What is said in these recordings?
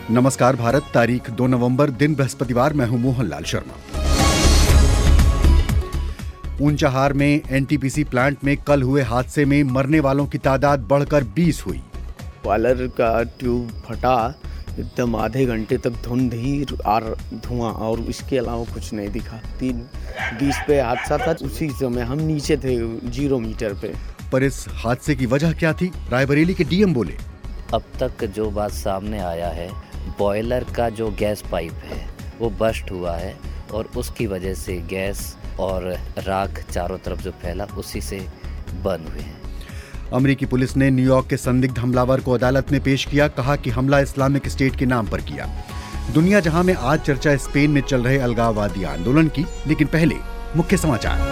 नमस्कार भारत, तारीख 2 नवंबर, दिन बृहस्पतिवार। मैं हूं मोहनलाल शर्मा। ऊंचाहार में एनटीपीसी प्लांट में कल हुए हादसे में मरने वालों की तादाद बढ़कर 20 हुई। बॉयलर का ट्यूब फटा, एकदम आधे घंटे तक धुंध ही और धुआं, और इसके अलावा कुछ नहीं दिखा। 3:20 पे हादसा था। उसी समय हम नीचे थे 0 मीटर पे। पर इस हादसे की वजह क्या थी, रायबरेली के डीएम बोले। अब तक जो बात सामने आया है, बॉयलर का जो गैस पाइप है वो बस्ट हुआ है और उसकी वजह से गैस और राख चारों तरफ जो फैला उसी से बर्न हुए हैं। अमेरिकी पुलिस ने न्यूयॉर्क के संदिग्ध हमलावर को अदालत में पेश किया। कहा कि हमला इस्लामिक स्टेट के नाम पर किया। दुनिया जहां में आज चर्चा स्पेन में चल रहे अलगाववादी आंदोलन की, लेकिन पहले मुख्य समाचार।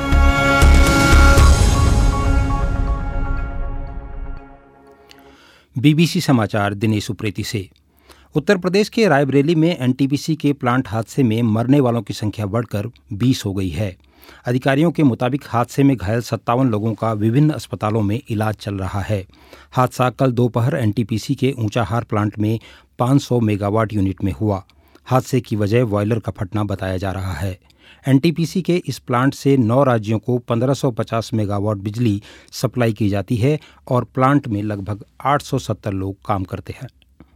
बीबीसी समाचार दिनेश उप्रेती से। उत्तर प्रदेश के रायबरेली में एनटीपीसी के प्लांट हादसे में मरने वालों की संख्या बढ़कर 20 हो गई है। अधिकारियों के मुताबिक हादसे में घायल 57 लोगों का विभिन्न अस्पतालों में इलाज चल रहा है। हादसा कल दोपहर एनटीपीसी के ऊंचाहार प्लांट में 500 मेगावाट यूनिट में हुआ। हादसे की वजह बॉयलर का फटना बताया जा रहा है। एनटीपीसी के इस प्लांट से 9 राज्यों को 1550 मेगावाट बिजली सप्लाई की जाती है और प्लांट में लगभग 870 लोग काम करते हैं।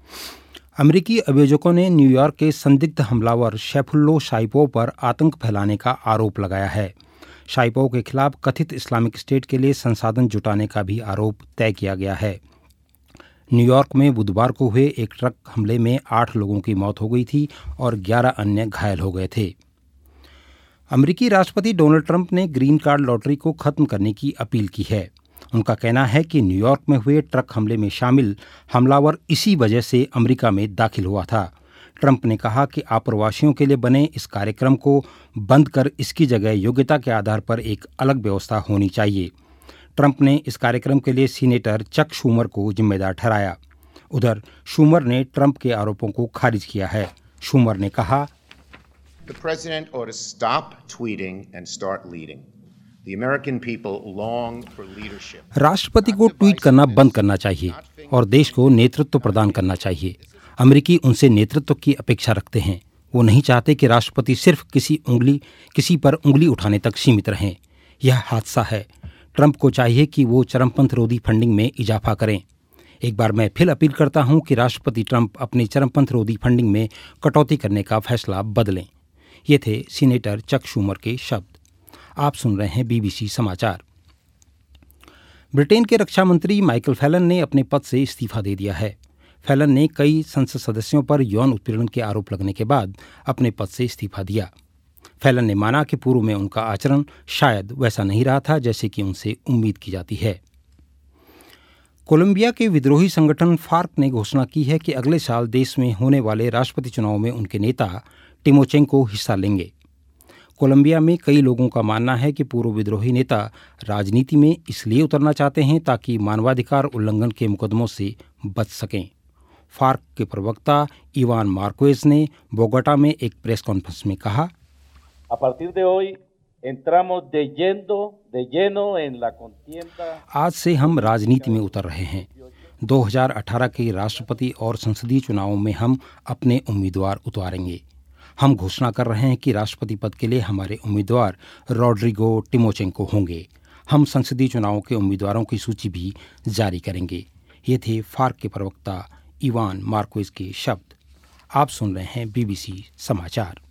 अमेरिकी अभियोजकों ने न्यूयॉर्क के संदिग्ध हमलावर सैफुल्लो शाइपोव पर आतंक फैलाने का आरोप लगाया है। शाइपोव के खिलाफ कथित इस्लामिक स्टेट के लिए संसाधन जुटाने का भी आरोप तय किया गया है। न्यूयॉर्क में बुधवार को हुए एक ट्रक हमले में 8 लोगों की मौत हो गई थी और 11 अन्य घायल हो गए थे। अमेरिकी राष्ट्रपति डोनाल्ड ट्रंप ने ग्रीन कार्ड लॉटरी को खत्म करने की अपील की है। उनका कहना है कि न्यूयॉर्क में हुए ट्रक हमले में शामिल हमलावर इसी वजह से अमेरिका में दाखिल हुआ था। ट्रंप ने कहा कि आप्रवासियों के लिए बने इस कार्यक्रम को बंद कर इसकी जगह योग्यता के आधार पर एक अलग व्यवस्था होनी चाहिए। ट्रंप ने इस कार्यक्रम के लिए सीनेटर चक शूमर को जिम्मेदार ठहराया। उधर शूमर ने ट्रंप के आरोपों को खारिज किया है। शूमर ने कहा, The president ought to stop tweeting and start leading. The American people long for leadership. राष्ट्रपति को ट्वीट करना बंद करना चाहिए और देश को नेतृत्व प्रदान करना चाहिए। अमेरिकी उनसे नेतृत्व की अपेक्षा रखते हैं। वो नहीं चाहते कि राष्ट्रपति सिर्फ किसी पर उंगली उठाने तक सीमित रहें। यह हादसा है। ट्रंप को चाहिए कि वो चरमपंथ रोधी फंडिंग में इजाफा करें। एक बार मैं फिर अपील करता हूं कि राष्ट्रपति ट्रंप अपनी चरमपंथ रोधी फंडिंग में कटौती करने का फैसला बदलें। ये थे सीनेटर चक शूमर के शब्द। आप सुन रहे हैं बीबीसी समाचार। ब्रिटेन के रक्षा मंत्री माइकल फैलन ने अपने पद से इस्तीफा दे दिया है। फैलन ने कई संसद सदस्यों पर यौन उत्पीड़न के आरोप लगने के बाद अपने पद से इस्तीफा दिया। फैलन ने माना कि पूर्व में उनका आचरण शायद वैसा नहीं रहा था जैसे कि उनसे उम्मीद की जाती है। कोलंबिया के विद्रोही संगठन फार्क ने घोषणा की है कि अगले साल देश में होने वाले राष्ट्रपति चुनाव में उनके नेता टिमोचेंको हिस्सा लेंगे। कोलंबिया में कई लोगों का मानना है कि पूर्व विद्रोही नेता राजनीति में इसलिए उतरना चाहते हैं ताकि मानवाधिकार उल्लंघन के मुकदमों से बच सकें। फार्क के प्रवक्ता इवान मार्कोस ने बोगोटा में एक प्रेस कॉन्फ्रेंस में कहा, आज से हम राजनीति में उतर रहे हैं। 2018 के राष्ट्रपति और संसदीय चुनावों में हम अपने उम्मीदवार उतारेंगे। हम घोषणा कर रहे हैं कि राष्ट्रपति पद के लिए हमारे उम्मीदवार रोड्रिगो टिमोचेंको होंगे। हम संसदीय चुनावों के उम्मीदवारों की सूची भी जारी करेंगे। ये थे फार्क के प्रवक्ता इवान मार्कोस के शब्द। आप सुन रहे हैं बीबीसी समाचार।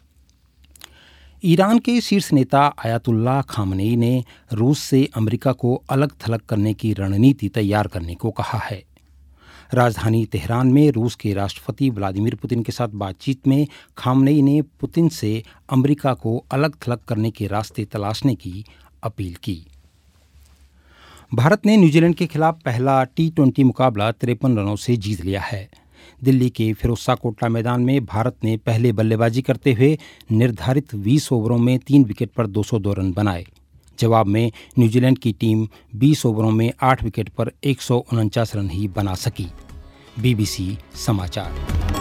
ईरान के शीर्ष नेता आयतुल्लाह खामनेई ने रूस से अमेरिका को अलग थलग करने की रणनीति तैयार करने को कहा है। राजधानी तेहरान में रूस के राष्ट्रपति व्लादिमीर पुतिन के साथ बातचीत में खामनेई ने पुतिन से अमेरिका को अलग थलग करने के रास्ते तलाशने की अपील की। भारत ने न्यूजीलैंड के खिलाफ पहला T20 मुकाबला 53 रनों से जीत लिया है। दिल्ली के फिरोजशाह कोटला मैदान में भारत ने पहले बल्लेबाजी करते हुए निर्धारित 20 ओवरों में 3 विकेट पर 202 रन बनाए। जवाब में न्यूजीलैंड की टीम 20 ओवरों में 8 विकेट पर 149 रन ही बना सकी। बीबीसी समाचार।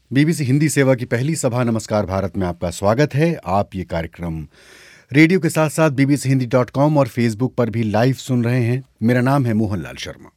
बीबीसी हिंदी सेवा की पहली सभा नमस्कार भारत में आपका स्वागत है। आप ये कार्यक्रम रेडियो के साथ साथ bbchindi.com और फेसबुक पर भी लाइव सुन रहे हैं। मेरा नाम है मोहनलाल शर्मा।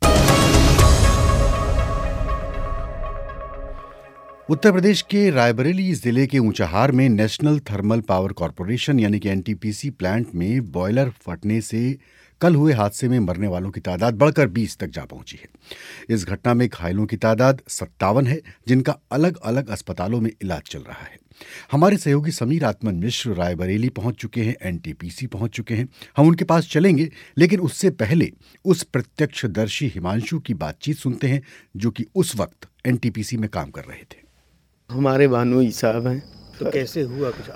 उत्तर प्रदेश के रायबरेली जिले के ऊंचाहार में नेशनल थर्मल पावर कॉरपोरेशन यानी कि एनटीपीसी प्लांट में बॉयलर फटने से कल हुए हादसे में मरने वालों की तादाद बढ़कर 20 तक जा पहुंची है। इस घटना में घायलों की तादाद 57 है, जिनका अलग अलग अस्पतालों में इलाज चल रहा है। हमारे सहयोगी समीर आत्मन मिश्र रायबरेली पहुंच चुके हैं, एनटीपीसी पहुंच चुके हैं। हम उनके पास चलेंगे, लेकिन उससे पहले उस प्रत्यक्षदर्शी हिमांशु की बातचीत सुनते हैं जो कि उस वक्त एनटीपीसी में काम कर रहे थे। हमारे भानुई साहब हैं। तो कैसे हुआ कुछ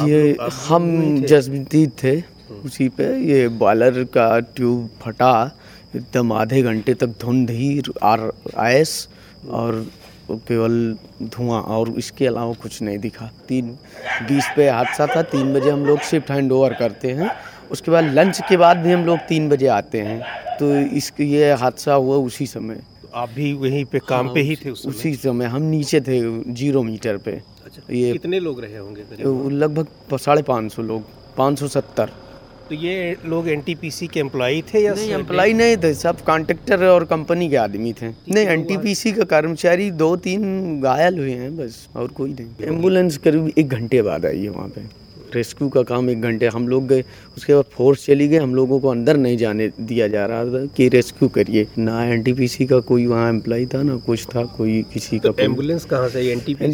हम जसबीती थे उसी पे, ये बॉयलर का ट्यूब फटा, एकदम आधे घंटे तक धुंध ही आयस और केवल धुआं, और इसके अलावा कुछ नहीं दिखा। 3:20 पे हादसा था। 3 बजे हम लोग शिफ्ट हैंड ओवर करते हैं, उसके बाद लंच के बाद भी हम लोग 3 बजे आते हैं। तो ये हादसा हुआ उसी समय। आप भी वहीं पे काम पे ही थे उसी समय? हम नीचे थे 0 मीटर पे। अच्छा, ये कितने लोग रहे होंगे? लगभग 550 लोग, 570। तो ये लोग एनटीपीसी के एम्प्लॉई थे या? नहीं, एम्प्लॉई नहीं थे, सब कॉन्ट्रैक्टर और कंपनी के आदमी थे। नहीं, एनटीपीसी का कर्मचारी 2-3 घायल हुए हैं बस, और कोई नहीं। एम्बुलेंस करीब 1 घंटे बाद आई है वहाँ पे। रेस्क्यू का काम 1 घंटे, हम लोग गए, उसके बाद फोर्स चली गई। हम लोगों को अंदर नहीं जाने दिया जा रहा था कि रेस्क्यू करिए। ना एनटीपीसी का कोई वहाँ एम्प्लॉई था, ना कुछ था कोई किसी का। एम्बुलेंस कहाँ से?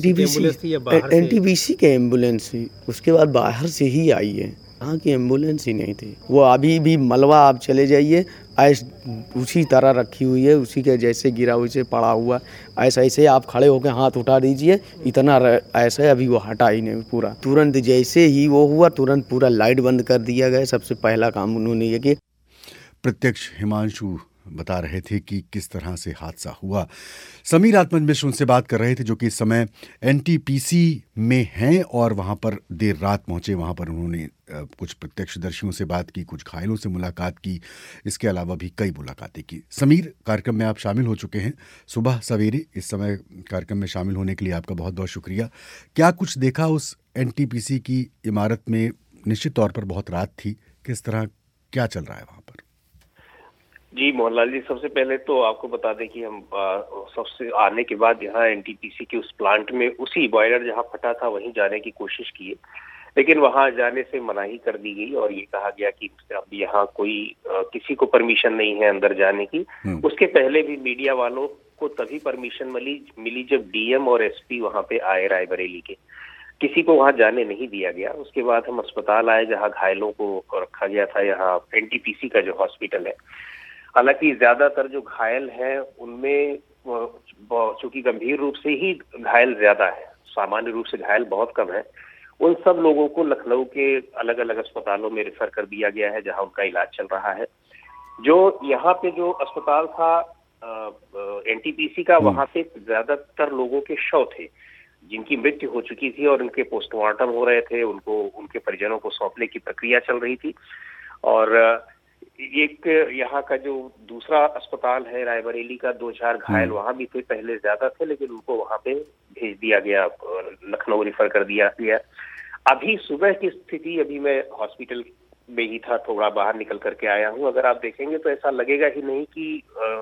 एनटीपीसी के एम्बुलेंस ही, उसके बाद बाहर से ही आई है। यहाँ की एम्बुलेंस ही नहीं थी। वो अभी भी मलबा आप चले जाइए, ऐसे उसी तरह रखी हुई है, उसी के जैसे गिरा वैसे पड़ा हुआ। ऐसे आप खड़े होकर हाथ उठा दीजिए, इतना ऐसे अभी वो हटा ही नहीं पूरा। तुरंत जैसे ही वो हुआ, तुरंत पूरा लाइट बंद कर दिया गया। सबसे पहला काम उन्होंने ये किया। प्रत्यक्ष हिमांशु बता रहे थे कि किस तरह से हादसा हुआ। समीर आत्मन मिश्र उनसे बात कर रहे थे जो कि इस समय एनटीपीसी में हैं और वहां पर देर रात पहुंचे। वहां पर उन्होंने कुछ प्रत्यक्षदर्शियों से बात की, कुछ घायलों से मुलाकात की, इसके अलावा भी कई मुलाकातें की। समीर, कार्यक्रम में आप शामिल हो चुके हैं सुबह सवेरे। इस समय कार्यक्रम में शामिल होने के लिए आपका बहुत बहुत शुक्रिया। क्या कुछ देखा उस एनटीपीसी की इमारत में? निश्चित तौर पर बहुत रात थी, किस तरह क्या चल रहा है वहां पर? जी मोहनलाल जी, सबसे पहले तो आपको बता दें कि हम सबसे आने के बाद यहाँ एनटीपीसी के उस प्लांट में उसी बॉयलर जहाँ फटा था वहीं जाने की कोशिश की, लेकिन वहां जाने से मनाही कर दी गई और ये कहा गया कि अब यहाँ कोई किसी को परमिशन नहीं है अंदर जाने की। उसके पहले भी मीडिया वालों को तभी परमिशन मिली जब डीएम और एसपी वहां पे आए रायबरेली के। किसी को वहां जाने नहीं दिया गया। उसके बाद हम अस्पताल आए जहाँ घायलों को रखा गया था, यहाँ एनटीपीसी का जो हॉस्पिटल है। हालांकि ज्यादातर जो घायल हैं उनमें चूंकि गंभीर रूप से ही घायल ज्यादा है, सामान्य रूप से घायल बहुत कम है। उन सब लोगों को लखनऊ के अलग अलग अस्पतालों में रेफर कर दिया गया है जहां उनका इलाज चल रहा है। जो यहाँ पे जो अस्पताल था एनटीपीसी का, वहां पे ज्यादातर लोगों के शव थे जिनकी मृत्यु हो चुकी थी और उनके पोस्टमार्टम हो रहे थे। उनको उनके परिजनों को सौंपने की प्रक्रिया चल रही थी। और एक यहाँ का जो दूसरा अस्पताल है रायबरेली का, 2-4 घायल वहां भी थे, पहले ज्यादा थे, लेकिन उनको वहां पे भेज दिया गया, लखनऊ रेफर कर दिया गया। अभी सुबह की स्थिति, अभी मैं हॉस्पिटल में ही था, थोड़ा बाहर निकल करके आया हूँ। अगर आप देखेंगे तो ऐसा लगेगा ही नहीं कि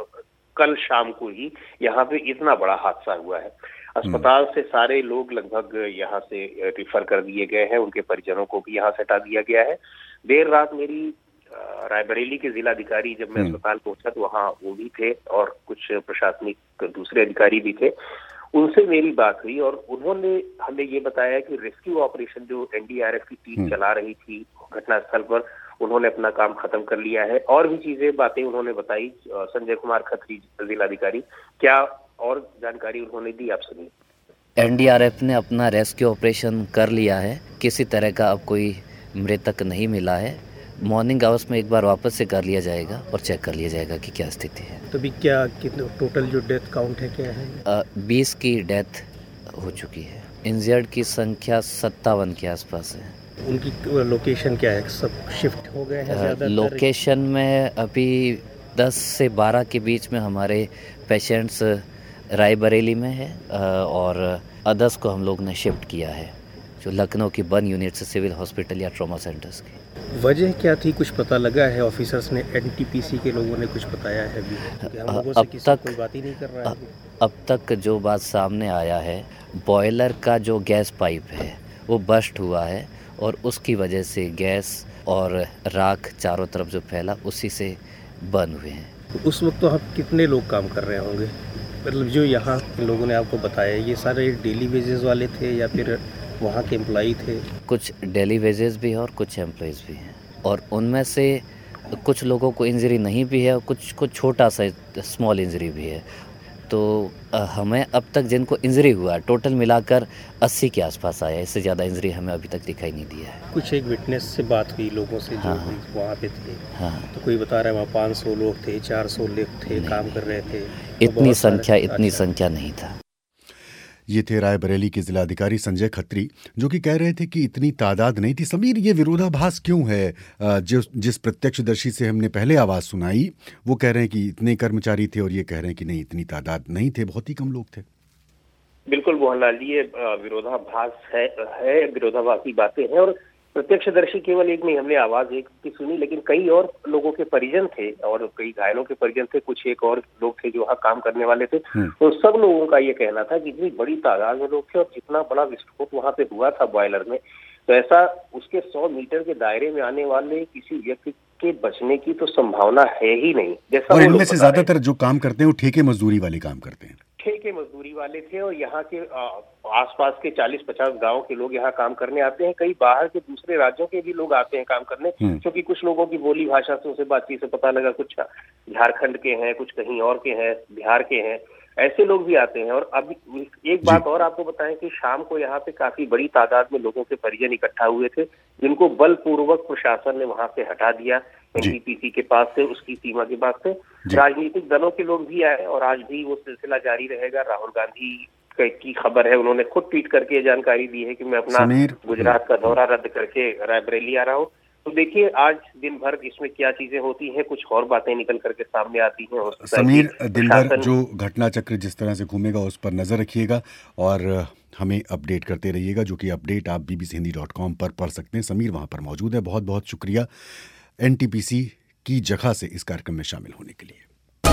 कल शाम को ही यहाँ पे इतना बड़ा हादसा हुआ है। अस्पताल से सारे लोग लगभग यहाँ से रेफर कर दिए गए हैं, उनके परिजनों को भी यहाँ से हटा दिया गया है। देर रात मेरी रायबरेली के जिलाधिकारी, जब मैं अस्पताल पहुंचा तो वहाँ वो भी थे और कुछ प्रशासनिक दूसरे अधिकारी भी थे। उनसे मेरी बात हुई और उन्होंने हमें ये बताया कि रेस्क्यू ऑपरेशन जो एनडीआरएफ की टीम चला रही थी घटनास्थल पर, उन्होंने अपना काम खत्म कर लिया है। और भी बातें उन्होंने बताई। संजय कुमार खत्री जिलाधिकारी, क्या और जानकारी उन्होंने दी, आप सुनिए। एनडीआरएफ ने अपना रेस्क्यू ऑपरेशन कर लिया है, किसी तरह का अब कोई मृतक नहीं मिला है। मॉर्निंग आवर्स में एक बार वापस से कर लिया जाएगा और चेक कर लिया जाएगा कि क्या स्थिति है। तो अभी क्या कितना टोटल जो डेथ काउंट है क्या है? 20 की डेथ हो चुकी है। इंजर्ड की संख्या 57 के आसपास है। उनकी लोकेशन क्या है? सब शिफ्ट हो गए हैं ज़्यादातर? लोकेशन में अभी 10 से 12 के बीच में हमारे पेशेंट्स रायबरेली में है और अदर्स को हम लोग ने शिफ्ट किया है जो लखनऊ की बर्न यूनिट से सिविल हॉस्पिटल या ट्रॉमा सेंटर्स की। वजह क्या थी, कुछ पता लगा है? ऑफिसर्स ने, एनटीपीसी के लोगों ने कुछ बताया है अभी? क्योंकि हम लोगों से किसी कोई बात ही नहीं कर रहा है। अब तक जो बात सामने आया है, बॉयलर का जो गैस पाइप है वो बस्ट हुआ है और उसकी वजह से गैस और राख चारों तरफ जो फैला उसी से बर्न हुए हैं। उस वक्त तो आप कितने लोग काम कर रहे होंगे? मतलब जो यहाँ के लोगों ने आपको बताया, ये सारे डेली वेजेस वाले थे या फिर वहाँ के एम्प्लॉई थे? कुछ डेली वेजेस भी हैं और कुछ एम्प्लॉयज़ भी हैं, और उनमें से कुछ लोगों को इंजरी नहीं भी है और कुछ को छोटा सा स्मॉल इंजरी भी है। तो हमें अब तक जिनको इंजरी हुआ टोटल मिलाकर 80 के आसपास आया, इससे ज़्यादा इंजरी हमें अभी तक दिखाई नहीं दिया है। कुछ एक विटनेस से बात हुई लोगों से जो वहाँ पे थे, तो कोई बता रहा है वहाँ 500 लोग थे, 400 लोग थे, काम कर रहे थे। इतनी संख्या नहीं था। ये थे रायबरेली के जिलाधिकारी संजय खत्री, जो कि कह रहे थे कि इतनी तादाद नहीं थी। समीर, ये विरोधाभास क्यों है? जिस प्रत्यक्षदर्शी से हमने पहले आवाज़ सुनाई वो कह रहे हैं कि इतने कर्मचारी थे और ये कह रहे हैं कि नहीं, इतनी तादाद नहीं थे, बहुत ही कम लोग थे। बिल्कुल मोहनलाल जी, ये विरोधाभास है, विरोधाभासी बातें हैं। और प्रत्यक्षदर्शी केवल एक नहीं, हमने आवाज एक की सुनी, लेकिन कई और लोगों के परिजन थे और कई घायलों के परिजन थे, कुछ एक और लोग थे जो वहाँ काम करने वाले थे। तो सब लोगों का ये कहना था कि इतनी बड़ी तादाद में लोग थे और जितना बड़ा विस्फोट वहाँ पे हुआ था बॉयलर में, तो ऐसा उसके 100 मीटर के दायरे में आने वाले किसी व्यक्ति के बचने की तो संभावना है ही नहीं। जैसा और इनमें से ज्यादातर जो काम करते हैं वो ठेके मजदूरी वाले काम करते हैं, ठेके मजदूरी वाले थे। और यहाँ के आसपास के 40-50 गांव के लोग यहाँ काम करने आते हैं। कई बाहर के दूसरे राज्यों के भी लोग आते हैं काम करने, क्योंकि कुछ लोगों की बोली भाषा से, उसे बातचीत से पता लगा कुछ झारखंड के हैं, कुछ कहीं और के हैं, बिहार के हैं, ऐसे लोग भी आते हैं। और अब एक बात और आपको बताएं कि शाम को यहाँ पे काफी बड़ी तादाद में लोगों के परिजन इकट्ठा हुए थे, जिनको बलपूर्वक प्रशासन ने वहां से हटा दिया, एनटीपीसी के पास से, उसकी सीमा के पास से। राजनीतिक दलों के लोग भी आए और आज भी वो सिलसिला जारी रहेगा। राहुल गांधी की खबर है, उन्होंने खुद ट्वीट करके जानकारी दी है कि मैं अपना गुजरात का दौरा रद्द करके रायबरेली आ रहा हूँ। तो देखिए आज दिन भर इसमें क्या चीजें होती हैं, कुछ और बातें निकल करके सामने आती हैं। समीर, दिन भर जो घटना चक्र जिस तरह से घूमेगा उस पर नजर रखिएगा और हमें अपडेट करते रहिएगा, जो कि अपडेट आप bbchindi.com पर पढ़ सकते हैं। समीर वहां पर मौजूद है। बहुत बहुत शुक्रिया एनटीपीसी की जगह से इस कार्यक्रम में शामिल होने के लिए।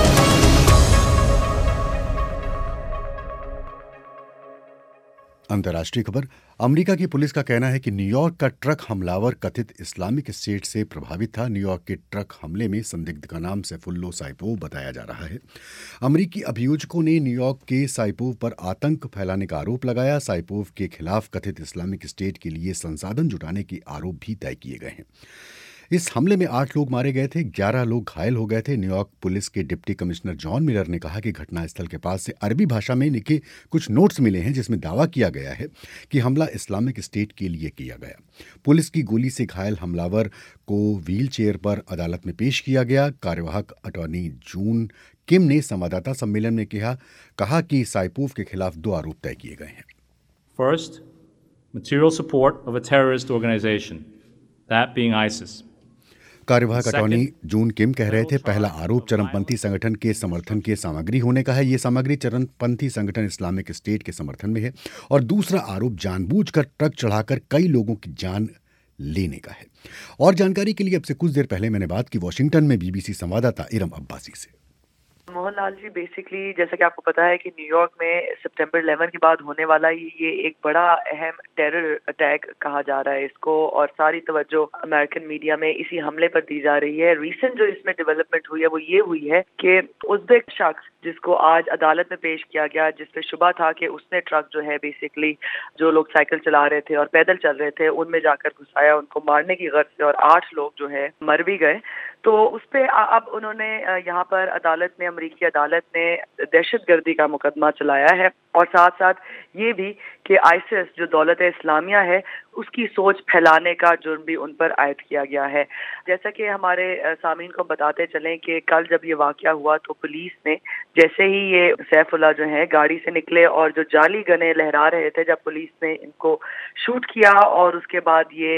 अंतर्राष्ट्रीय खबर। अमेरिका की पुलिस का कहना है कि न्यूयॉर्क का ट्रक हमलावर कथित इस्लामिक स्टेट से प्रभावित था। न्यूयॉर्क के ट्रक हमले में संदिग्ध का नाम सैफुल्लो साइपोव बताया जा रहा है। अमेरिकी अभियोजकों ने न्यूयॉर्क के साइपोव पर आतंक फैलाने का आरोप लगाया। साइपोव के खिलाफ कथित इस्लामिक स्टेट के लिए संसाधन जुटाने के आरोप भी तय किए गए हैं। इस हमले में 8 लोग मारे गए थे, 11 लोग घायल हो गए थे। न्यूयॉर्क पुलिस के डिप्टी कमिश्नर जॉन मिलर ने कहा कि घटनास्थल के पास से अरबी भाषा में लिखे कुछ नोट्स मिले हैं, जिसमें दावा किया गया है कि हमला इस्लामिक स्टेट के लिए किया गया। पुलिस की गोली से घायल हमलावर को व्हील चेयर पर अदालत में पेश किया गया। कार्यवाहक अटॉर्नी जून किम ने संवाददाता सम्मेलन में कहा कि साइपोव के खिलाफ 2 आरोप तय किए गए हैं। First, material support of a terrorist organization, that being ISIS. कार्यवाहक अटॉर्नी जून किम कह रहे थे, पहला आरोप चरमपंथी संगठन के समर्थन की सामग्री होने का है। ये सामग्री चरमपंथी संगठन इस्लामिक स्टेट के समर्थन में है। और दूसरा आरोप जानबूझकर ट्रक चढ़ाकर कई लोगों की जान लेने का है। और जानकारी के लिए अब से कुछ देर पहले मैंने बात की वॉशिंगटन में बीबीसी संवाददाता इरम अब्बासी से। मोहनलाल जी, बेसिकली जैसा कि आपको पता है कि न्यूयॉर्क में सितंबर 11 के बाद होने वाला ये एक बड़ा अहम टेरर अटैक कहा जा रहा है इसको, और सारी तवज्जो अमेरिकन मीडिया में इसी हमले पर दी जा रही है। रीसेंट जो इसमें डेवलपमेंट हुई है वो ये हुई है कि उज़्बेक शख्स जिसको आज अदालत में पेश किया गया, जिसपे शुबा था कि उसने ट्रक जो है बेसिकली जो लोग साइकिल चला रहे थे और पैदल चल रहे थे उनमें जाकर घुसाया, उनको मारने की गर्ज से, और 8 लोग जो है मर भी गए। तो उस पे अब उन्होंने यहाँ पर अदालत ने, अमेरिकी अदालत ने दहशतगर्दी का मुकदमा चलाया है, और साथ साथ ये भी कि आईसिस जो दौलत इस्लामिया है उसकी सोच फैलाने का जुर्म भी उन पर आयद किया गया है। जैसा कि हमारे सामीन को बताते चलें कि कल जब ये वाकया हुआ तो पुलिस ने जैसे ही ये सैफुल्लाह जो है गाड़ी से निकले और जो जाली गने लहरा रहे थे, जब पुलिस ने इनको शूट किया और उसके बाद ये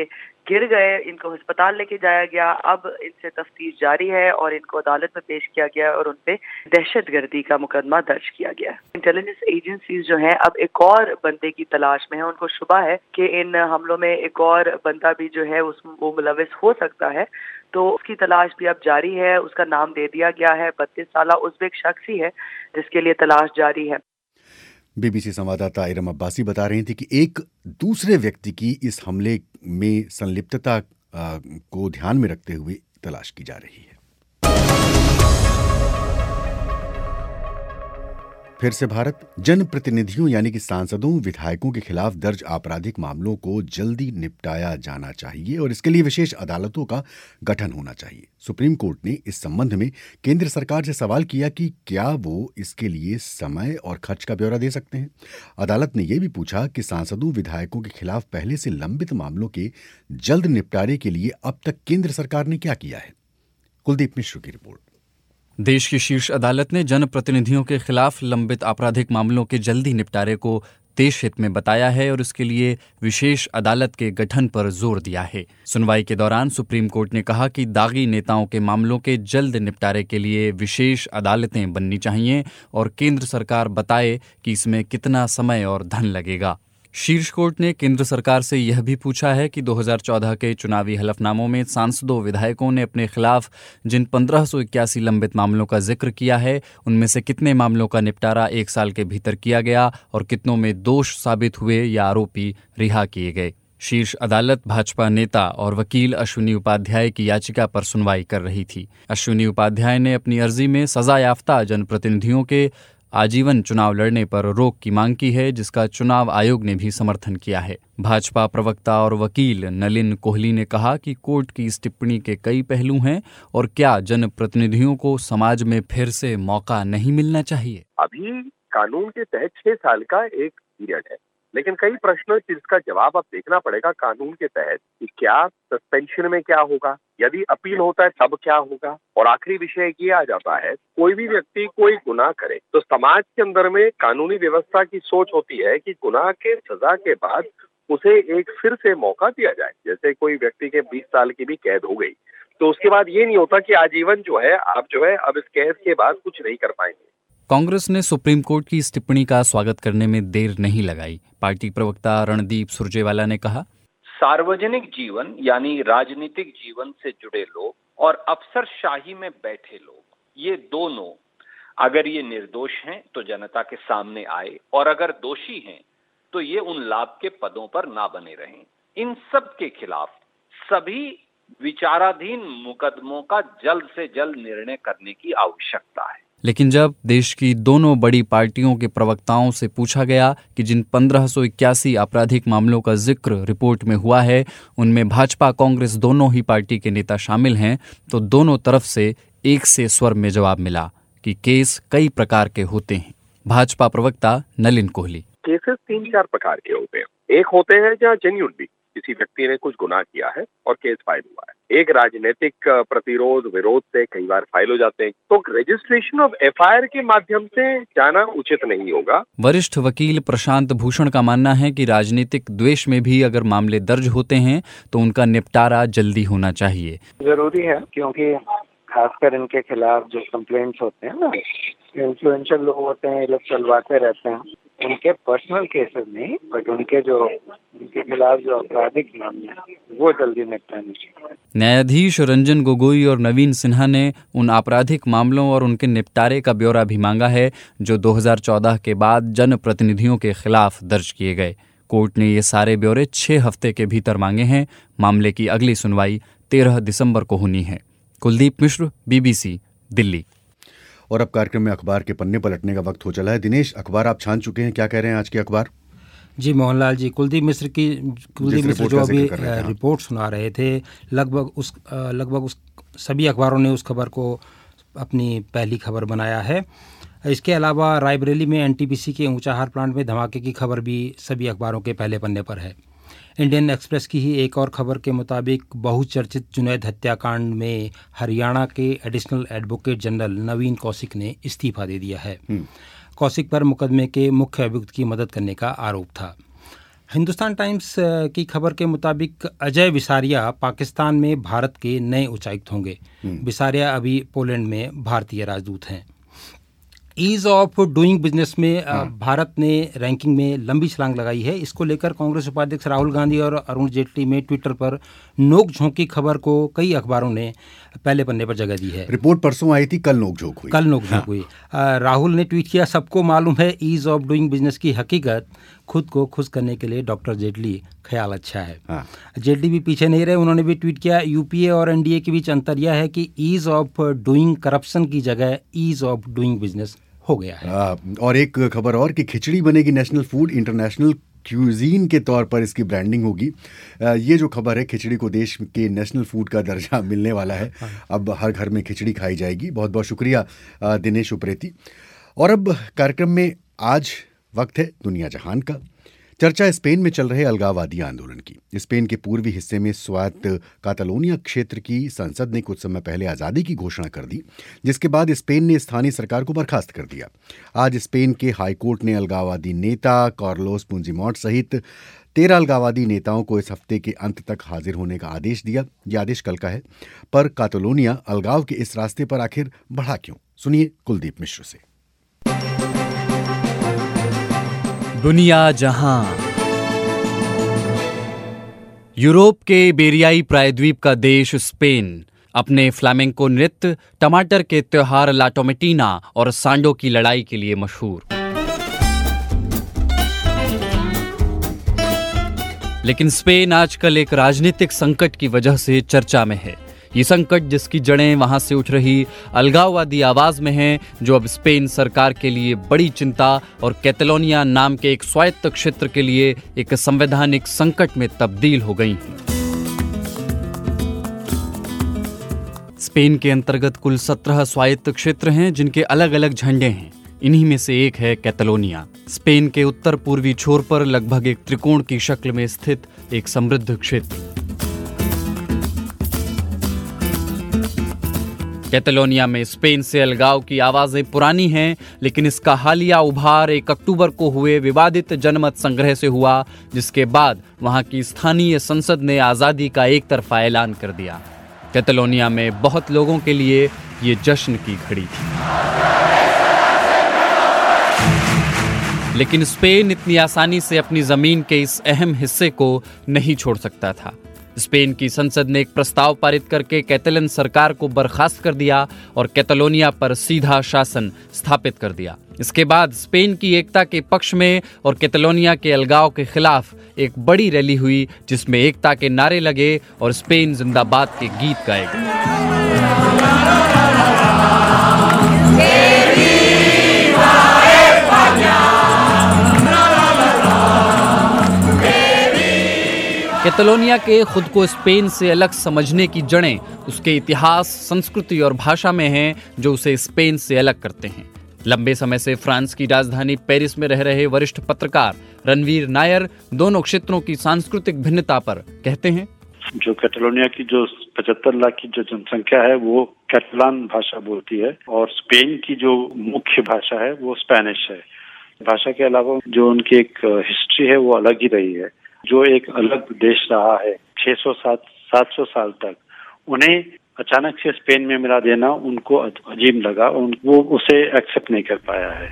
गिर गए, इनको अस्पताल लेके जाया गया। अब इनसे तफ्तीश जारी है और इनको अदालत में पेश किया गया और उन पे दहशतगर्दी का मुकदमा दर्ज किया गया। इंटेलिजेंस एजेंसीज जो हैं अब एक और बंदे की तलाश में है। उनको शुबा है कि इन हमलों में एक और बंदा भी जो है वो मुलविस हो सकता है, तो उसकी तलाश भी अब जारी है। उसका नाम दे दिया गया है, 32 साला उज़्बेक शख्स ही है जिसके लिए तलाश जारी है। बीबीसी संवाददाता इरम अब्बासी बता रही थी कि एक दूसरे व्यक्ति की इस हमले में संलिप्तता को ध्यान में रखते हुए तलाश की जा रही है। फिर से भारत, जनप्रतिनिधियों यानी कि सांसदों, विधायकों के खिलाफ दर्ज आपराधिक मामलों को जल्दी निपटाया जाना चाहिए और इसके लिए विशेष अदालतों का गठन होना चाहिए। सुप्रीम कोर्ट ने इस संबंध में केंद्र सरकार से सवाल किया कि क्या वो इसके लिए समय और खर्च का ब्यौरा दे सकते हैं। अदालत ने यह भी पूछा कि सांसदों, विधायकों के खिलाफ पहले से लंबित मामलों के जल्द निपटारे के लिए अब तक केंद्र सरकार ने क्या किया है। कुलदीप मिश्र की रिपोर्ट। देश की शीर्ष अदालत ने जनप्रतिनिधियों के खिलाफ लंबित आपराधिक मामलों के जल्दी निपटारे को देश हित में बताया है और इसके लिए विशेष अदालत के गठन पर जोर दिया है। सुनवाई के दौरान सुप्रीम कोर्ट ने कहा कि दागी नेताओं के मामलों के जल्द निपटारे के लिए विशेष अदालतें बननी चाहिए और केंद्र सरकार बताए कि इसमें कितना समय और धन लगेगा। शीर्ष कोर्ट ने केंद्र सरकार से यह भी पूछा है कि 2014 के चुनावी हलफनामों में सांसदों, विधायकों ने अपने खिलाफ जिन 1581 लंबित मामलों का जिक्र किया है, उनमें से कितने मामलों का निपटारा 1 साल के भीतर किया गया और कितनों में दोष साबित हुए या आरोपी रिहा किए गए। शीर्ष अदालत भाजपा नेता और वकील अश्विनी उपाध्याय की याचिका पर सुनवाई कर रही थी। अश्विनी उपाध्याय ने अपनी अर्जी में सजा याफ्ता जनप्रतिनिधियों के आजीवन चुनाव लड़ने पर रोक की मांग की है, जिसका चुनाव आयोग ने भी समर्थन किया है। भाजपा प्रवक्ता और वकील नलिन कोहली ने कहा कि कोर्ट की इस टिप्पणी के कई पहलू हैं और क्या जनप्रतिनिधियों को समाज में फिर से मौका नहीं मिलना चाहिए। अभी कानून के तहत 6 साल का एक पीरियड है, लेकिन कई प्रश्न जिसका जवाब अब देखना पड़ेगा कानून के तहत कि क्या सस्पेंशन में क्या होगा, यदि अपील होता है तब क्या होगा। और आखिरी विषय ये आ जाता है, कोई भी व्यक्ति कोई गुनाह करे तो समाज के अंदर में कानूनी व्यवस्था की सोच होती है कि गुनाह के सजा के बाद उसे एक फिर से मौका दिया जाए। जैसे कोई व्यक्ति के 20 साल की भी कैद हो गई तो उसके बाद ये नहीं होता कि आजीवन जो है आप जो है अब इस कैद के बाद कुछ नहीं कर पाएंगे। कांग्रेस ने सुप्रीम कोर्ट की इस टिप्पणी का स्वागत करने में देर नहीं लगाई। पार्टी प्रवक्ता रणदीप सुरजेवाला ने कहा, सार्वजनिक जीवन यानी राजनीतिक जीवन से जुड़े लोग और अफसरशाही में बैठे लोग, ये दोनों अगर ये निर्दोष हैं तो जनता के सामने आए और अगर दोषी हैं तो ये उन लाभ के पदों पर ना बने रहें। इन सब के खिलाफ सभी विचाराधीन मुकदमों का जल्द से जल्द निर्णय करने की आवश्यकता है। लेकिन जब देश की दोनों बड़ी पार्टियों के प्रवक्ताओं से पूछा गया कि जिन 1581 आपराधिक मामलों का जिक्र रिपोर्ट में हुआ है उनमें भाजपा कांग्रेस दोनों ही पार्टी के नेता शामिल हैं, तो दोनों तरफ से एक से स्वर में जवाब मिला कि केस कई प्रकार के होते हैं। भाजपा प्रवक्ता नलिन कोहली, केसेस 3-4 प्रकार के होते हैं। एक होते हैं जहाँ जेन्युइनली किसी व्यक्ति ने कुछ गुनाह किया है और केस फाइल हुआ है। एक राजनीतिक प्रतिरोध विरोध से कई बार फाइल हो जाते हैं, तो रजिस्ट्रेशन ऑफ एफआईआर के माध्यम से जाना उचित नहीं होगा। वरिष्ठ वकील प्रशांत भूषण का मानना है कि राजनीतिक द्वेष में भी अगर मामले दर्ज होते हैं तो उनका निपटारा जल्दी होना चाहिए। जरूरी है क्योंकि खासकर इनके खिलाफ जो कंप्लेंट्स होते हैं ना, इन्फ्लुएंशियल लोग होते हैं, ये लोग चलवाते रहते हैं, उनके पर्सनल केसेस नहीं बट उनके खिलाफ जो आपराधिक मामले हैं वो जल्दी निपटाने चाहिए। न्यायाधीश रंजन गोगोई और नवीन सिन्हा ने उन आपराधिक मामलों और उनके निपटारे का ब्यौरा भी मांगा है जो 2014 के बाद जनप्रतिनिधियों के खिलाफ दर्ज किए गए। कोर्ट ने ये सारे ब्यौरे 6 हफ्ते के भीतर मांगे हैं। मामले की अगली सुनवाई 13 दिसंबर को होनी है। कुलदीप मिश्र, बीबीसी, दिल्ली। और अब कार्यक्रम में अखबार के पन्ने पलटने का वक्त हो चला है। दिनेश, अखबार आप छान चुके हैं, क्या कह रहे हैं आज के अखबार? जी मोहनलाल जी, कुलदीप मिश्र जो अभी रिपोर्ट सुना रहे थे, लगभग उस सभी अखबारों ने उस खबर को अपनी पहली खबर बनाया है। इसके अलावा रायबरेली में एनटीपीसी के ऊंचाहार प्लांट में धमाके की खबर भी सभी अखबारों के पहले पन्ने पर है। इंडियन एक्सप्रेस की ही एक और खबर के मुताबिक बहुचर्चित जुनैद हत्याकांड में हरियाणा के additional advocate general Naveen Kaushik ने इस्तीफा दे दिया है। कौशिक पर मुकदमे के मुख्य अभियुक्त की मदद करने का आरोप था। हिंदुस्तान टाइम्स की खबर के मुताबिक अजय विसारिया पाकिस्तान में भारत के नए उच्चायुक्त होंगे। विसारिया अभी पोलैंड में भारतीय राजदूत हैं। ईज ऑफ डूइंग बिजनेस में भारत ने रैंकिंग में लंबी छलांग लगाई है। इसको लेकर कांग्रेस उपाध्यक्ष राहुल गांधी और अरुण जेटली में ट्विटर पर नोक-झोंक की खबर को कई अखबारों ने पहले पन्ने पर जगह दी है। रिपोर्ट परसों आई थी, कल नोक-झोंक हुई। राहुल ने ट्वीट किया, सबको मालूम है ईज ऑफ डूइंग बिजनेस की हकीकत, खुद को खुश करने के लिए डॉक्टर जेटली, ख्याल अच्छा है। जेटली भी पीछे नहीं रहे, उन्होंने भी ट्वीट किया, यूपीए और एनडीए के बीच अंतर यह है कि ईज ऑफ डूइंग करप्शन की जगह ईज ऑफ डूइंग बिजनेस हो गया है। और एक खबर और कि खिचड़ी बनेगी नेशनल फूड, इंटरनेशनल क्यूजीन के तौर पर इसकी ब्रांडिंग होगी। ये जो खबर है, खिचड़ी को देश के नेशनल फूड का दर्जा मिलने वाला है। अब हर घर में खिचड़ी खाई जाएगी। बहुत बहुत शुक्रिया दिनेश उप्रेती। और अब कार्यक्रम में आज वक्त है दुनिया जहान का। चर्चा स्पेन में चल रहे अलगाववादी आंदोलन की। स्पेन के पूर्वी हिस्से में स्वायत्त कातालोनिया क्षेत्र की संसद ने कुछ समय पहले आज़ादी की घोषणा कर दी, जिसके बाद स्पेन ने स्थानीय सरकार को बर्खास्त कर दिया। आज स्पेन के हाईकोर्ट ने अलगाववादी नेता कार्लोस पुंजीमोंट सहित 13 अलगाववादी नेताओं को इस हफ्ते के अंत तक हाजिर होने का आदेश दिया। यह आदेश कल का है, पर कातालोनिया अलगाव के इस रास्ते पर आखिर बढ़ा क्यों? सुनिए कुलदीप मिश्र से। दुनिया जहां। यूरोप के इबेरियाई प्रायद्वीप का देश स्पेन अपने फ्लामेंको नृत्य, टमाटर के त्योहार ला टोमेटिना और सांडो की लड़ाई के लिए मशहूर। लेकिन स्पेन आजकल एक राजनीतिक संकट की वजह से चर्चा में है। ये संकट जिसकी जड़ें वहां से उठ रही अलगाववादी आवाज में हैं, जो अब स्पेन सरकार के लिए बड़ी चिंता और कैटलोनिया नाम के एक स्वायत्त क्षेत्र के लिए एक संवैधानिक संकट में तब्दील हो गई हैं। स्पेन के अंतर्गत कुल 17 स्वायत्त क्षेत्र हैं, जिनके अलग अलग झंडे हैं। इन्हीं में से एक है कैटलोनिया। स्पेन के उत्तर पूर्वी छोर पर लगभग एक त्रिकोण की शक्ल में स्थित एक समृद्ध क्षेत्र। कैटलोनिया में स्पेन से अलगाव की आवाजें पुरानी हैं, लेकिन इसका हालिया उभार 1 अक्टूबर को हुए विवादित जनमत संग्रह से हुआ, जिसके बाद वहां की स्थानीय संसद ने आजादी का एक तरफा ऐलान कर दिया। कैटलोनिया में बहुत लोगों के लिए ये जश्न की घड़ी थी। लेकिन स्पेन इतनी आसानी से अपनी जमीन के इस अहम हिस्से को नहीं छोड़ सकता था। स्पेन की संसद ने एक प्रस्ताव पारित करके कैटलन सरकार को बर्खास्त कर दिया और कैटलोनिया पर सीधा शासन स्थापित कर दिया। इसके बाद स्पेन की एकता के पक्ष में और कैटलोनिया के अलगाव के खिलाफ एक बड़ी रैली हुई, जिसमें एकता के नारे लगे और स्पेन जिंदाबाद के गीत गाए गए। कैटलोनिया के खुद को स्पेन से अलग समझने की जड़ें उसके इतिहास, संस्कृति और भाषा में हैं, जो उसे स्पेन से अलग करते हैं। लंबे समय से फ्रांस की राजधानी पेरिस में रह रहे वरिष्ठ पत्रकार रणवीर नायर दोनों क्षेत्रों की सांस्कृतिक भिन्नता पर कहते हैं, जो कैटलोनिया की जो 75 लाख की जो जनसंख्या है वो कैटलान भाषा बोलती है, और स्पेन की जो मुख्य भाषा है वो स्पेनिश है। भाषा के अलावा जो उनकी एक हिस्ट्री है वो अलग ही रही है। जो एक अलग देश रहा है 600-700 साल तक, उन्हें अचानक से स्पेन में मिला देना उनको अजीब लगा, वो उसे एक्सेप्ट नहीं कर पाया है।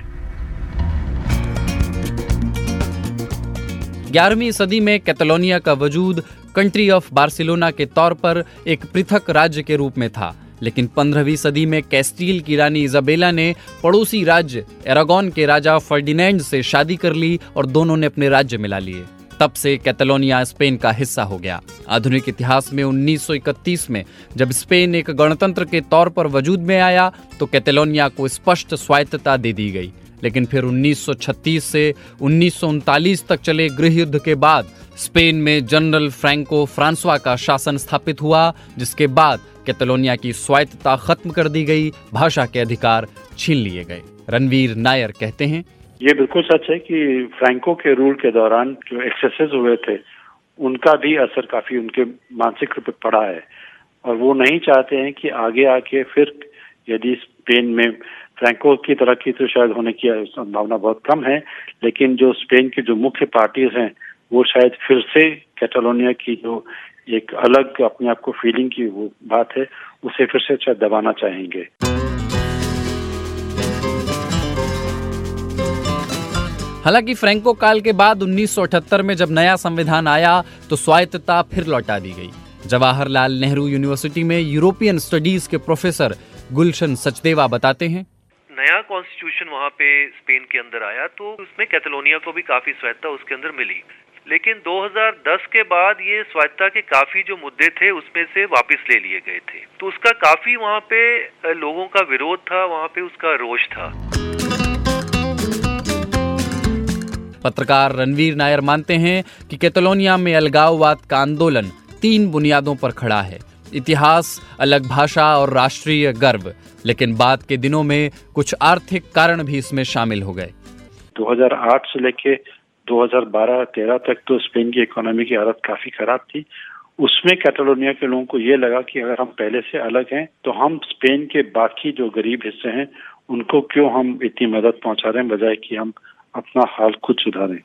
11वीं सदी में कैटलोनिया का वजूद कंट्री ऑफ बार्सिलोना के तौर पर एक पृथक राज्य के रूप में था, लेकिन 15वीं सदी में कैस्टील की रानी इजाबेला ने पड़ोसी राज्य एरागोन के राजा फर्डिनेंड से शादी कर ली और दोनों ने अपने राज्य मिला लिए। तब से कैटलोनिया स्पेन का हिस्सा हो गया। आधुनिक इतिहास में 1931 में जब स्पेन एक गणतंत्र के तौर पर वजूद में आया तो कैटलोनिया को स्पष्ट स्वायत्तता दे दी गई। लेकिन फिर 1936 से 1939 तक चले गृह युद्ध के बाद स्पेन में जनरल फ्रैंको फ्रांसवा का शासन स्थापित हुआ, जिसके बाद कैटलोनिया की स्वायत्तता खत्म कर दी गई, भाषा के अधिकार छीन लिए गए। रणवीर नायर कहते हैं, ये बिल्कुल सच है कि फ्रैंको के रूल के दौरान जो एक्सेसेस हुए थे उनका भी असर काफी उनके मानसिक रूप पर पड़ा है, और वो नहीं चाहते हैं कि आगे आके फिर यदि स्पेन में फ्रैंको की तरक्की तो शायद होने की संभावना बहुत कम है, लेकिन जो स्पेन की जो मुख्य पार्टीज हैं वो शायद फिर से कैटालोनिया की जो एक अलग अपने आप को फीलिंग की वो बात है, उसे फिर से शायद दबाना चाहेंगे। हालांकि फ्रैंको काल के बाद 1978 में जब नया संविधान आया तो स्वायत्तता फिर लौटा दी गई। जवाहरलाल नेहरू यूनिवर्सिटी में यूरोपियन स्टडीज के प्रोफेसर गुलशन सचदेवा बताते हैं, नया कॉन्स्टिट्यूशन वहाँ पे स्पेन के अंदर आया तो उसमें कैटलोनिया को भी काफी स्वायत्ता उसके अंदर मिली, लेकिन 2010 के बाद ये स्वायत्ता के काफी जो मुद्दे थे उसमें से वापस ले लिए गए थे, तो उसका काफी वहाँ पे लोगों का विरोध था, वहाँ पे उसका रोष था। पत्रकार रणवीर नायर मानते हैं कि कैटलोनिया में अलगाववाद का आंदोलन 3 बुनियादों पर खड़ा है: इतिहास, अलग भाषा और राष्ट्रीय गर्व। लेकिन बाद के दिनों में कुछ आर्थिक कारण भी इसमें शामिल हो गए। 2008 से लेके 2012-13 तक तो स्पेन की इकोनॉमी की हालत काफी खराब थी। उसमें कैटलोनिया के लोगों को ये लगा कि अगर हम पहले से अलग हैं तो हम स्पेन के बाकी जो गरीब हिस्से हैं उनको क्यों हम इतनी मदद पहुंचा रहे हैं, बजाय कि हम अपना हाल खुद सुधारें।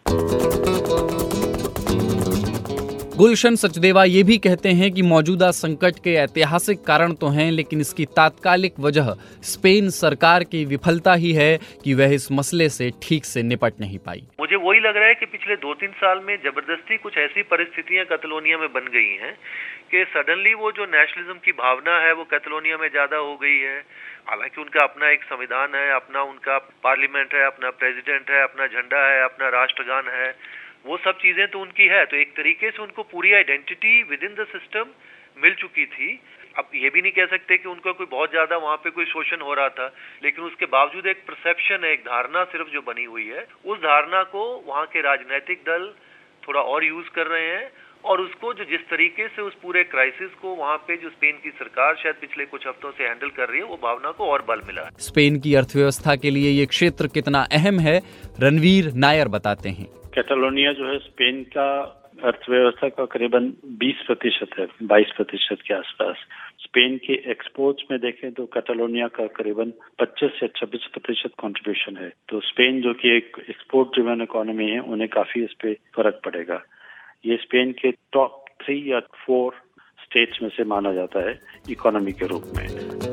गुलशन सचदेवा ये भी कहते हैं कि मौजूदा संकट के ऐतिहासिक कारण तो हैं, लेकिन इसकी तात्कालिक वजह स्पेन सरकार की विफलता ही है कि वह इस मसले से ठीक से निपट नहीं पाई। मुझे वही लग रहा है कि पिछले 2-3 साल में जबरदस्ती कुछ ऐसी परिस्थितियां कैटलोनिया में बन गई हैं कि सडनली वो जो नेशनलिज्म की भावना है वो कैटलोनिया में ज्यादा हो गई है। हालांकि उनका अपना एक संविधान है, अपना उनका पार्लियामेंट है, अपना प्रेसिडेंट है, अपना झंडा है, अपना राष्ट्रगान है, वो सब चीजें तो उनकी है, तो एक तरीके से उनको पूरी identity with in the system मिल चुकी थी। अब ये भी नहीं कह सकते कि उनका कोई बहुत ज्यादा वहाँ पे कोई शोषण हो रहा था, लेकिन उसके बावजूद एक परसेप्शन है, एक धारणा सिर्फ जो बनी हुई है, उस धारणा को वहाँ के राजनीतिक दल थोड़ा और यूज कर रहे हैं, और उसको जो जिस तरीके से उस पूरे क्राइसिस को वहाँ पे जो स्पेन की सरकार शायद पिछले कुछ हफ्तों से हैंडल कर रही है, वो भावना को और बल मिला है। स्पेन की अर्थव्यवस्था के लिए ये क्षेत्र कितना अहम है, रणवीर नायर बताते हैं। कैटालोनिया जो है स्पेन का अर्थव्यवस्था का करीबन 20% है, 22% के आसपास। स्पेन के एक्सपोर्ट्स में देखें तो कैटालोनिया का करीबन 25 से 26% कंट्रीब्यूशन है। तो स्पेन जो कि एक एक्सपोर्ट ड्रिवन इकोनॉमी है, उन्हें काफी इस पे फर्क पड़ेगा। ये स्पेन के टॉप 3 या 4 स्टेट्स में से माना जाता है इकोनॉमी के रूप में।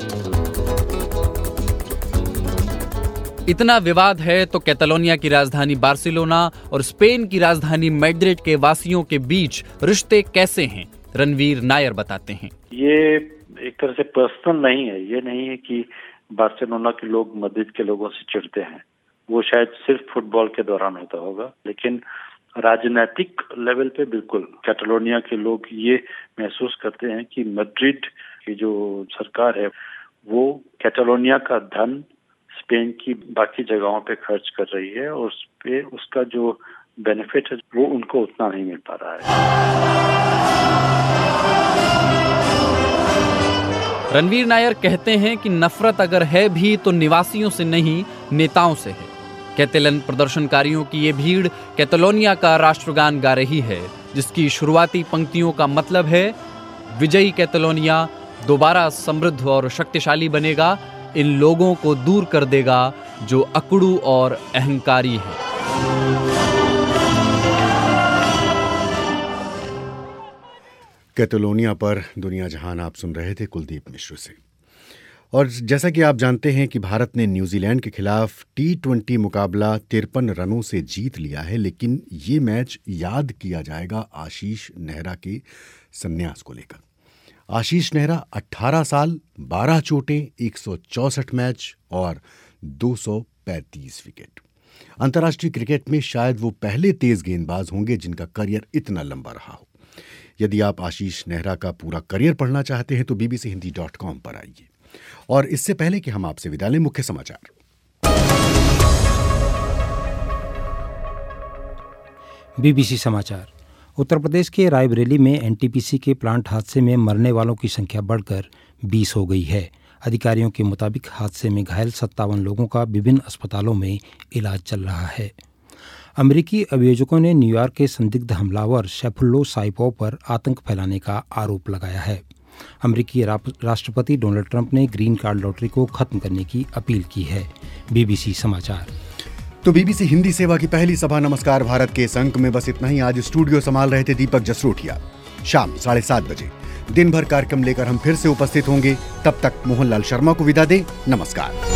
इतना विवाद है तो कैटालोनिया की राजधानी बार्सिलोना और स्पेन की राजधानी मैड्रिड के वासियों के बीच रिश्ते कैसे हैं, रणवीर नायर बताते हैं। ये एक तरह से पर्सनल नहीं है। ये नहीं है कि बार्सिलोना के लोग मैड्रिड के लोगों से चिढ़ते हैं, वो शायद सिर्फ फुटबॉल के दौरान होता होगा, लेकिन राजनीतिक लेवल पे बिल्कुल कैटालोनिया के लोग ये महसूस करते हैं कि मैड्रिड की जो सरकार है वो कैटालोनिया का धन स्पेन की बाकी जगहों पे खर्च कर रही है, और उस पे उसका जो बेनिफिट है वो उनको उतना नहीं मिल पा रहा है। रणवीर नायर कहते हैं कि नफरत अगर है भी तो निवासियों से नहीं, नेताओं से है। कैटेलन प्रदर्शनकारियों की ये भीड़ कैटालोनिया का राष्ट्रगान गा रही है, जिसकी शुरुआती पंक्तियों का मतलब है, विजयी कैटालोनिया दोबारा समृद्ध और शक्तिशाली बनेगा, इन लोगों को दूर कर देगा जो अकड़ू और अहंकारी है। कैटालोनिया पर दुनिया जहान आप सुन रहे थे कुलदीप मिश्र से। और जैसा कि आप जानते हैं कि भारत ने न्यूजीलैंड के खिलाफ T20 मुकाबला 53 रनों से जीत लिया है, लेकिन ये मैच याद किया जाएगा आशीष नेहरा के संन्यास को लेकर। आशीष नेहरा 18 साल, 12 चोटें, 164 मैच और 235 विकेट। अंतर्राष्ट्रीय क्रिकेट में शायद वो पहले तेज गेंदबाज होंगे जिनका करियर इतना लंबा रहा हो। यदि आप आशीष नेहरा का पूरा करियर पढ़ना चाहते हैं तो bbchindi.com पर आइए। और इससे पहले कि हम आपसे विदा लें, मुख्य समाचार। BBC समाचार। उत्तर प्रदेश के रायबरेली में एनटीपीसी के प्लांट हादसे में मरने वालों की संख्या बढ़कर 20 हो गई है। अधिकारियों के मुताबिक हादसे में घायल 57 लोगों का विभिन्न अस्पतालों में इलाज चल रहा है। अमेरिकी अभियोजकों ने न्यूयॉर्क के संदिग्ध हमलावर सैफुल्लाह साइपोव पर आतंक फैलाने का आरोप लगाया है। अमेरिकी राष्ट्रपति डोनाल्ड ट्रंप ने ग्रीन कार्ड लॉटरी को खत्म करने की अपील की है। BBC समाचार। तो बीबीसी हिंदी सेवा की पहली सभा नमस्कार भारत के इस अंक में बस इतना ही। आज स्टूडियो संभाल रहे थे दीपक जसरोटिया। शाम 7:30 बजे दिन भर कार्यक्रम लेकर हम फिर से उपस्थित होंगे। तब तक मोहनलाल शर्मा को विदा दें। नमस्कार।